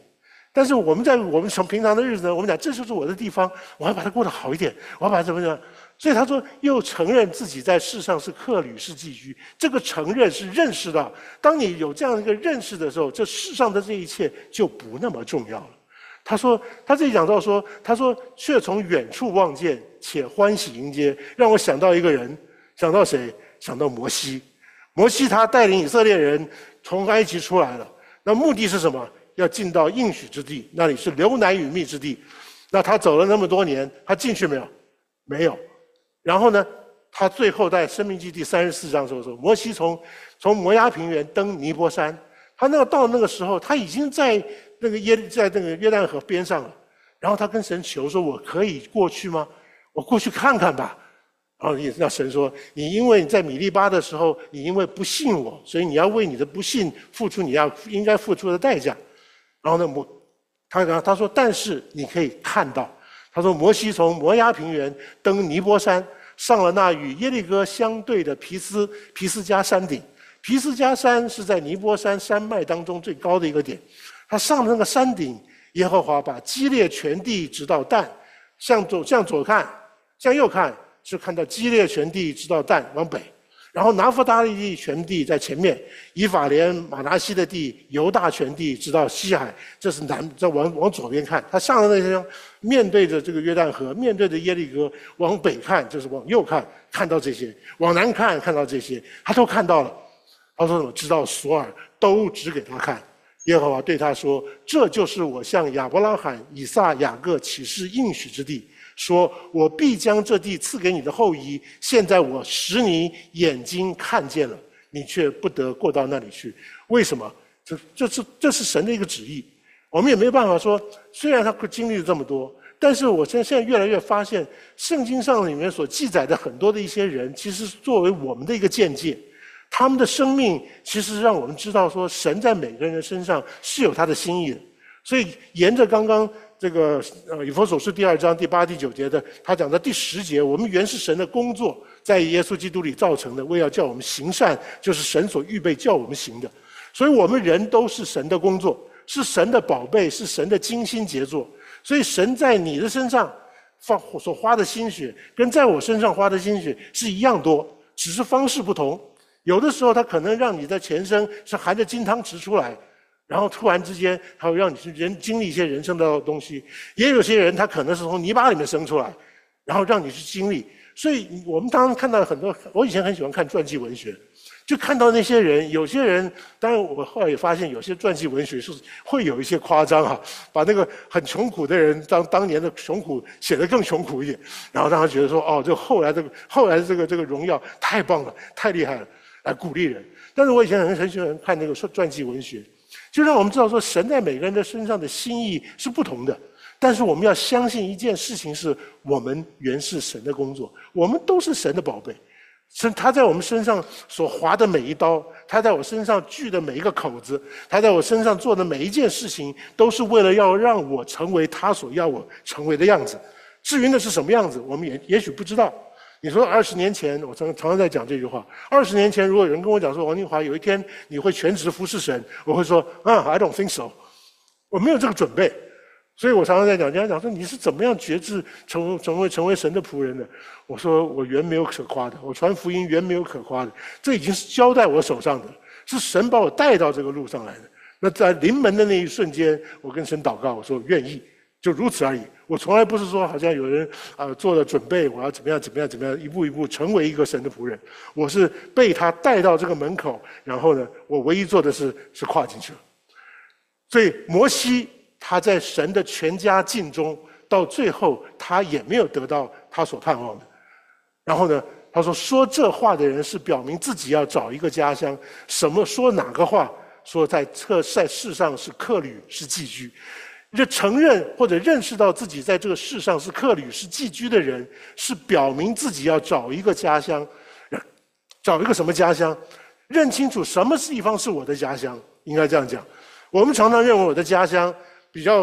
但是我们在我们从平常的日子呢，我们讲这就是我的地方，我要把它过得好一点，我要把它怎么样？所以他说，又承认自己在世上是客旅，是寄居。这个承认是认识到，当你有这样一个认识的时候，这世上的这一切就不那么重要了。他说，他这里讲到说，他说却从远处望见，且欢喜迎接，让我想到一个人，想到谁？想到摩西。摩西他带领以色列人从埃及出来了，那目的是什么？要进到应许之地，那里是流奶与蜜之地。那他走了那么多年，他进去没有？没有。然后呢，他最后在申命记第三十四章的时候说，摩西从从摩押平原登尼波山，他那个到那个时候，他已经在那个耶在那个约旦河边上了。然后他跟神求说：“我可以过去吗？我过去看看吧。”然后那神说：“你因为你在米利巴的时候，你因为不信我，所以你要为你的不信付出你要应该付出的代价。”然后呢，摩他然后他说：“但是你可以看到。”他说：“摩西从摩押平原登尼波山，上了那与耶利哥相对的皮斯皮斯加山顶。皮斯加山是在尼波山山脉当中最高的一个点。他上了那个山顶，耶和华把基列全地直到但，向左向左看，向右看，是看到基列全地直到但往北。然后拿弗他利地全地在前面，以法莲马拿西的地、犹大全地直到西海，这是南，这往往左边看。他上了那些面对着这个约旦河，面对着耶利哥，往北看就是往右看，看到这些；往南看看到这些，他都看到了。他说：“我知道索尔都指给他看。”耶和华对他说：“这就是我向亚伯拉罕、以撒、雅各起誓应许之地。”说：“我必将这地赐给你的后裔。现在我使你眼睛看见了，你却不得过到那里去。为什么？这这是这是神的一个旨意。我们也没有办法说，虽然他经历了这么多，但是我现在现在越来越发现，圣经上里面所记载的很多的一些人，其实作为我们的一个见解，他们的生命其实让我们知道说，神在每个人的身上是有他的心意的。所以沿着刚刚。”这个呃，以弗所书第二章第八、第九节的，他讲的第十节，我们原是神的工作，在耶稣基督里造成的，为要叫我们行善，就是神所预备叫我们行的。所以我们人都是神的工作，是神的宝贝，是神的精心杰作。所以神在你的身上放所花的心血，跟在我身上花的心血是一样多，只是方式不同。有的时候他可能让你的前生是含着金汤匙出来。然后突然之间，他会让你去人经历一些人生的东西；也有些人，他可能是从泥巴里面生出来，然后让你去经历。所以我们当然看到很多，我以前很喜欢看传记文学，就看到那些人，有些人，当然我后来也发现，有些传记文学是会有一些夸张哈，把那个很穷苦的人当当年的穷苦写得更穷苦一点，然后让他觉得说，哦，这后来这个后来这个这个荣耀太棒了，太厉害了，来鼓励人。但是我以前很很喜欢看那个传记文学。就让我们知道说，神在每个人的身上的心意是不同的，但是我们要相信一件事情，是我们原是神的工作，我们都是神的宝贝。神他在我们身上所划的每一刀，他在我身上锯的每一个口子，他在我身上做的每一件事情，都是为了要让我成为他所要我成为的样子。至于那是什么样子，我们也也许不知道。你说二十年前，我常常常在讲这句话。二十年前，如果有人跟我讲说，王金华有一天你会全职服侍神，我会说，啊 ，I don't think so， 我没有这个准备。所以我常常在讲，人家讲说你是怎么样决志成成为成为神的仆人的？我说我原没有可夸的，我传福音原没有可夸的，这已经是交在我手上的，是神把我带到这个路上来的。那在临门的那一瞬间，我跟神祷告，我说我愿意。就如此而已。我从来不是说好像有人啊、呃、做了准备，我要怎么样怎么样怎么样，一步一步成为一个神的仆人。我是被他带到这个门口，然后呢，我唯一做的是是跨进去了。所以摩西他在神的全家尽中，到最后他也没有得到他所盼望的。然后呢，他说说这话的人是表明自己要找一个家乡。什么说哪个话？说在这在世上是客旅，是寄居。这承认或者认识到自己在这个世上是客旅是寄居的人，是表明自己要找一个家乡，找一个什么家乡？认清楚什么地方是我的家乡，应该这样讲。我们常常认为我的家乡比较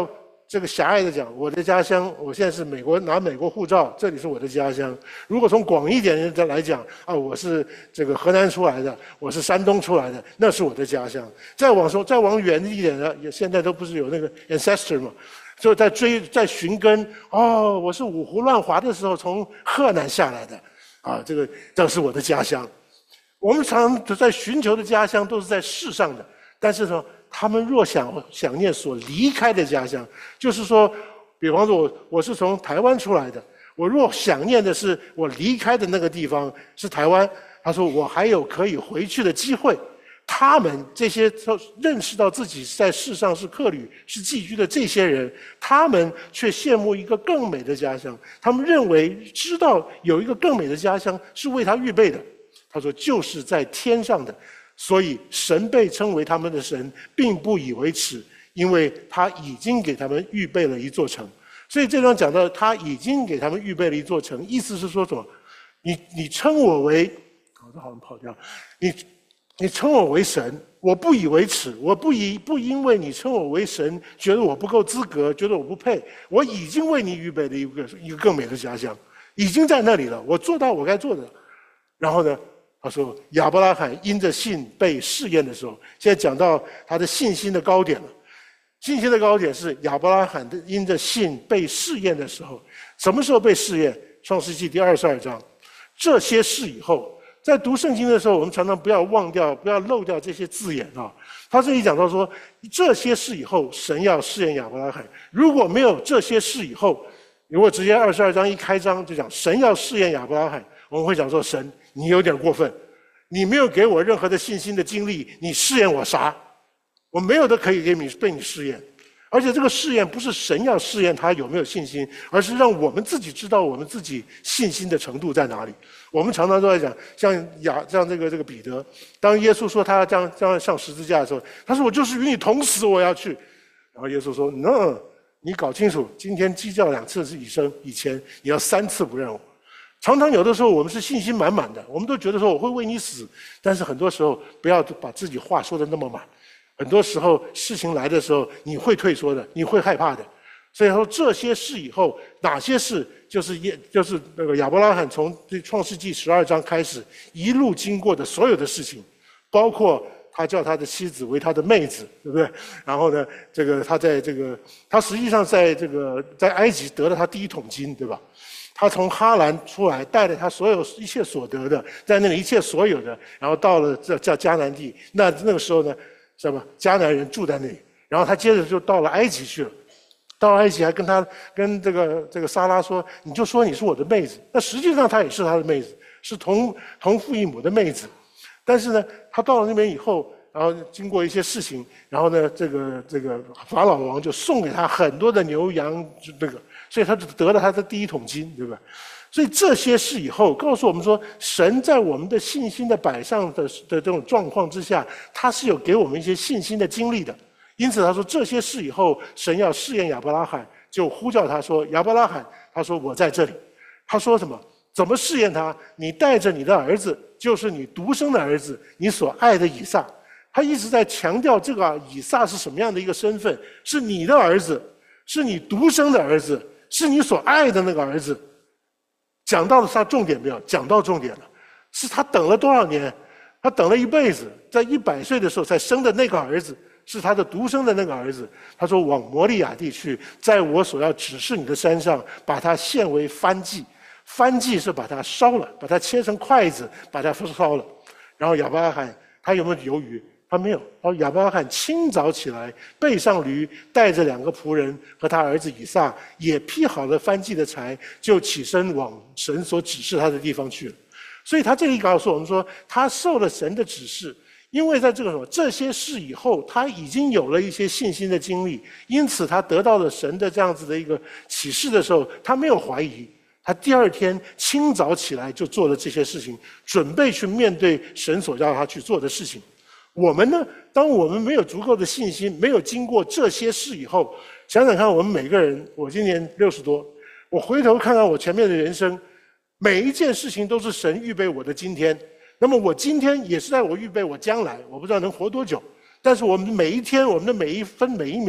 这个狭隘的讲，我的家乡，我现在是美国拿美国护照，这里是我的家乡。如果从广义点的来讲，啊，我是这个河南出来的，我是山东出来的，那是我的家乡。再往说，再往远一点的，也现在都不是有那个 ancestor 嘛，就在追在寻根。哦，我是五胡乱华的时候从河南下来的，啊，这个这是我的家乡。我们常常在寻求的家乡都是在世上的，但是呢，他们若想想念所离开的家乡，就是说，比方说我我是从台湾出来的，我若想念的是我离开的那个地方是台湾，他说我还有可以回去的机会。他们这些认识到自己在世上是客旅、是寄居的这些人，他们却羡慕一个更美的家乡。他们认为知道有一个更美的家乡是为他预备的。他说就是在天上的。所以神被称为他们的神，并不以为耻，因为他已经给他们预备了一座城。所以这段讲到他已经给他们预备了一座城，意思是说什么？你你称我为，搞得好像跑掉，你你称我为神，我不以为耻，我不以不因为你称我为神，觉得我不够资格，觉得我不配，我已经为你预备了一个一个更美的家乡，已经在那里了，我做到我该做的。然后呢？他说：“亚伯拉罕因着信被试验的时候，现在讲到他的信心的高点了。信心的高点是亚伯拉罕的因着信被试验的时候，什么时候被试验？创世纪第二十二章。这些事以后，在读圣经的时候，我们常常不要忘掉，不要漏掉这些字眼啊。他这里讲到说，这些事以后，神要试验亚伯拉罕。如果没有这些事以后，如果直接二十二章一开章就讲神要试验亚伯拉罕，我们会讲说神。”你有点过分，你没有给我任何的信心的经历，你试验我啥？我没有的可以给你被你试验，而且这个试验不是神要试验他有没有信心，而是让我们自己知道我们自己信心的程度在哪里。我们常常都在讲，像亚像这个这个彼得，当耶稣说他要将将要上十字架的时候，他说我就是与你同死，我要去。然后耶稣说 ：“No， 你搞清楚，今天鸡叫两次是以生，以前你要三次不认我。”常常有的时候我们是信心满满的，我们都觉得说我会为你死，但是很多时候不要把自己话说的那么满。很多时候事情来的时候，你会退缩的，你会害怕的。所以说这些事以后，哪些事就是也就是那个亚伯拉罕从创世纪十二章开始一路经过的所有的事情，包括他叫他的妻子为他的妹子，对不对？然后呢，这个他在这个他实际上在这个在埃及得了他第一桶金，对吧？他从哈兰出来，带着他所有一切所得的，在那里一切所有的，然后到了这叫迦南地。那那个时候呢，什么迦南人住在那里，然后他接着就到了埃及去了。到埃及还跟他跟这个这个撒拉说，你就说你是我的妹子。那实际上他也是他的妹子，是同同父异母的妹子。但是呢，他到了那边以后，然后经过一些事情，然后呢，这个这个法老王就送给他很多的牛羊，这个。所以他就得了他的第一桶金，对吧？所以这些事以后告诉我们说，神在我们的信心的摆上的的这种状况之下，他是有给我们一些信心的经历的。因此他说这些事以后，神要试验亚伯拉罕，就呼叫他说：“亚伯拉罕，他说我在这里。”他说什么？怎么试验他？你带着你的儿子，就是你独生的儿子，你所爱的以撒。他一直在强调这个以撒是什么样的一个身份？是你的儿子，是你独生的儿子。是你所爱的那个儿子，讲到了他重点没有？讲到重点了，是他等了多少年？他等了一辈子，在一百岁的时候才生的那个儿子，是他的独生的那个儿子。他说：“往摩利亚地去，在我所要指示你的山上，把它献为燔祭。燔祭是把它烧了，把它切成筷子，把它烧了。”然后亚伯拉罕他有没有犹豫？他没有。然后亚伯拉罕清早起来，背上驴，带着两个仆人和他儿子以撒，也劈好了燔祭的柴，就起身往神所指示他的地方去了。所以他这里告诉我们说，他受了神的指示，因为在这个什么这些事以后，他已经有了一些信心的经历，因此他得到了神的这样子的一个启示的时候，他没有怀疑。他第二天清早起来就做了这些事情，准备去面对神所让他去做的事情。我们呢？当我们没有足够的信心，没有经过这些事以后，想想看，我们每个人，我今年六十多，我回头看看我前面的人生，每一件事情都是神预备我的今天。那么我今天也是在我预备我将来，我不知道能活多久。但是我们每一天，我们的每一分每一秒，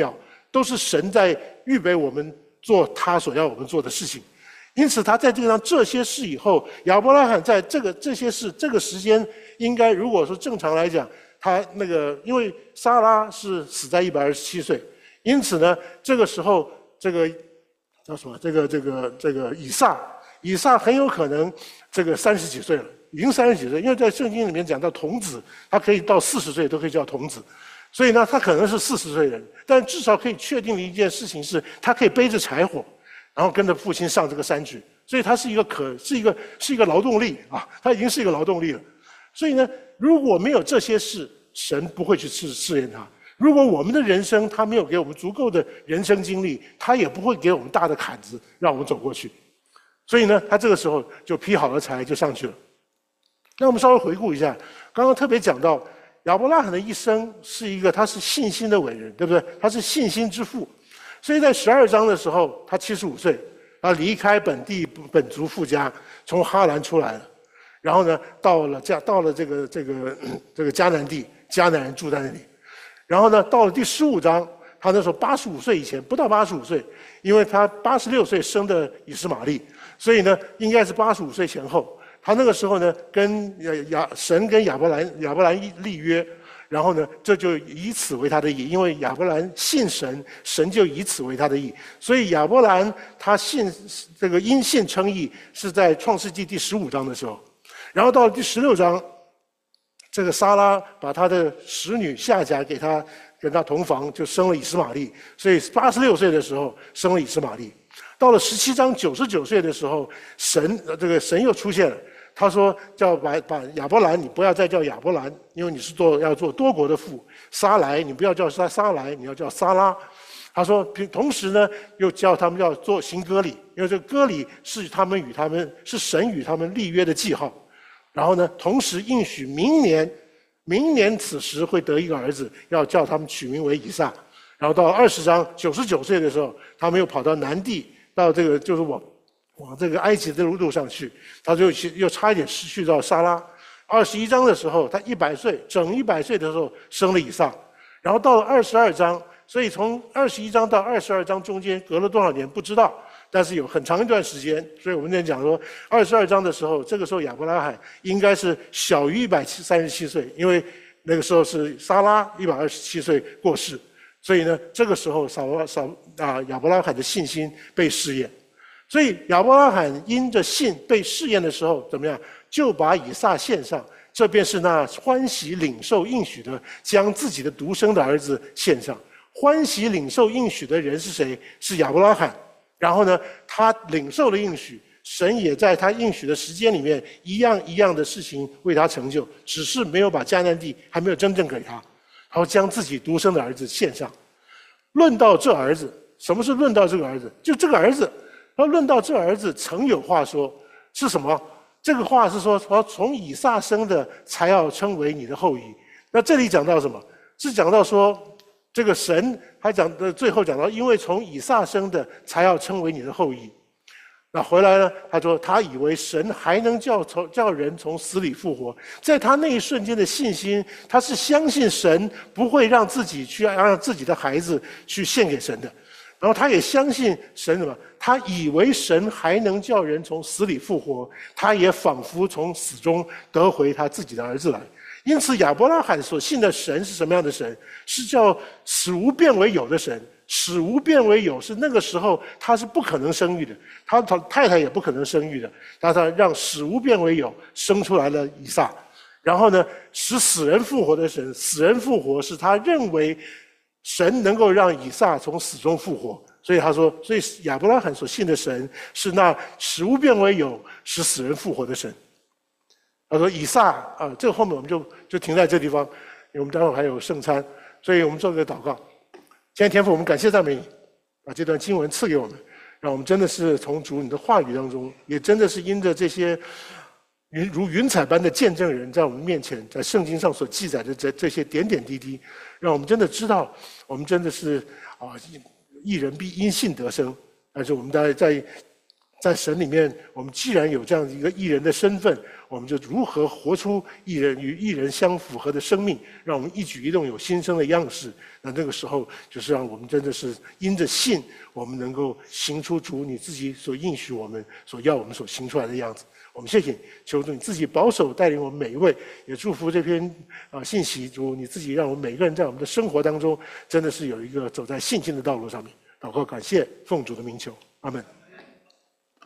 都是神在预备我们做他所要我们做的事情。因此，他在这个上这些事以后，亚伯拉罕在这个这些事这个时间，应该如果说正常来讲，他那个因为撒拉是死在一百二十七岁，因此呢，这个时候这个叫什么？这个这个这个以撒，以撒很有可能这个三十几岁了，已经三十几岁，因为在圣经里面讲到童子，他可以到四十岁都可以叫童子，所以呢，他可能是四十岁人，但至少可以确定的一件事情是，他可以背着柴火。然后跟着父亲上这个山去，所以他是一个可是一个是一个劳动力啊，他已经是一个劳动力了。所以呢，如果没有这些事，神不会去试试验他。如果我们的人生他没有给我们足够的人生经历，他也不会给我们大的坎子让我们走过去。所以呢，他这个时候就劈好了柴就上去了。那我们稍微回顾一下，刚刚特别讲到亚伯拉罕的一生是一个他是信心的伟人，对不对？他是信心之父。所以在十二章的时候，他七十五岁，他离开本地本族父家，从哈兰出来了，然后呢，到了加到了这个这个这个迦南地，迦南人住在那里，然后呢，到了第十五章，他那时候八十五岁以前，不到八十五岁，因为他八十六岁生的以实玛利，所以呢，应该是八十五岁前后。他那个时候呢，跟亚神跟亚伯兰亚伯兰立约。然后呢，这就以此为他的义，因为亚伯兰信神，神就以此为他的义。所以亚伯兰他信这个因信称义，是在创世纪第十五章的时候。然后到了第十六章，这个撒拉把他的使女夏甲给他跟他同房，就生了以实玛利。所以八十六岁的时候生了以实玛利。到了十七章九十九岁的时候，神这个神又出现了。他说：“叫把把亚伯兰，你不要再叫亚伯兰，因为你是做要做多国的父。撒来，你不要叫撒撒来，你要叫撒拉。”他说，同时呢，又叫他们要做行割礼，因为这个割礼是他们与他们是神与他们立约的记号。然后呢，同时应许明年，明年此时会得一个儿子，要叫他们取名为以撒。然后到二十章九十九岁的时候，他们又跑到南地，到这个就是我。往这个埃及的路上去，他就又差一点失去到撒拉。二十一章的时候，他一百岁，整一百岁的时候生了以撒。然后到了二十二章，所以从二十一章到二十二章中间隔了多少年不知道，但是有很长一段时间。所以我们在讲说，二十二章的时候，这个时候亚伯拉罕应该是小于一百三十七岁，因为那个时候是撒拉一百二十七岁过世，所以呢，这个时候扫扫啊亚伯拉罕的信心被试验。所以亚伯拉罕因着信被试验的时候，怎么样？就把以撒献上，这便是那欢喜领受应许的，将自己的独生的儿子献上。欢喜领受应许的人是谁？是亚伯拉罕。然后呢，他领受了应许，神也在他应许的时间里面，一样一样的事情为他成就，只是没有把迦南地还没有真正给他，然后将自己独生的儿子献上。论到这儿子，什么是论到这个儿子？就这个儿子。然后论到这儿子，曾有话说，是什么？这个话是说，说从以撒生的才要称为你的后裔。那这里讲到什么？是讲到说，这个神还讲的最后讲到，因为从以撒生的才要称为你的后裔。那回来呢？他说他以为神还能叫从叫人从死里复活，在他那一瞬间的信心，他是相信神不会让自己去让自己的孩子去献给神的。然后他也相信神什么？他以为神还能叫人从死里复活，他也仿佛从死中得回他自己的儿子来。因此，亚伯拉罕所信的神是什么样的神？是叫使无变为有的神。使无变为有是那个时候他是不可能生育的，他他太太也不可能生育的，但他让使无变为有，生出来了以撒。然后呢，使死人复活的神，死人复活是他认为神能够让以撒从死中复活，所以他说，所以亚伯拉罕所信的神是那使无变为有，使死人复活的神。他说以撒啊，这个后面我们就就停在这地方，因为我们待会还有圣餐，所以我们做个祷告。亲爱的天父，我们感谢赞美你，把这段经文赐给我们，让我们真的是从主你的话语当中，也真的是因着这些云如云彩般的见证人在我们面前，在圣经上所记载的这这些点点滴滴，让我们真的知道，我们真的是啊，义人必因信得生。但是我们在在在神里面，我们既然有这样一个义人的身份，我们就如何活出义人与义人相符合的生命，让我们一举一动有新生的样式。那那个时候，就是让我们真的是因着信，我们能够行出主你自己所应许我们、所要我们所行出来的样子。我们谢谢你，求主你自己保守带领我们每一位，也祝福这篇啊信息，主你自己让我们每个人在我们的生活当中，真的是有一个走在信心的道路上面。祷告感谢，奉主的名求，阿门。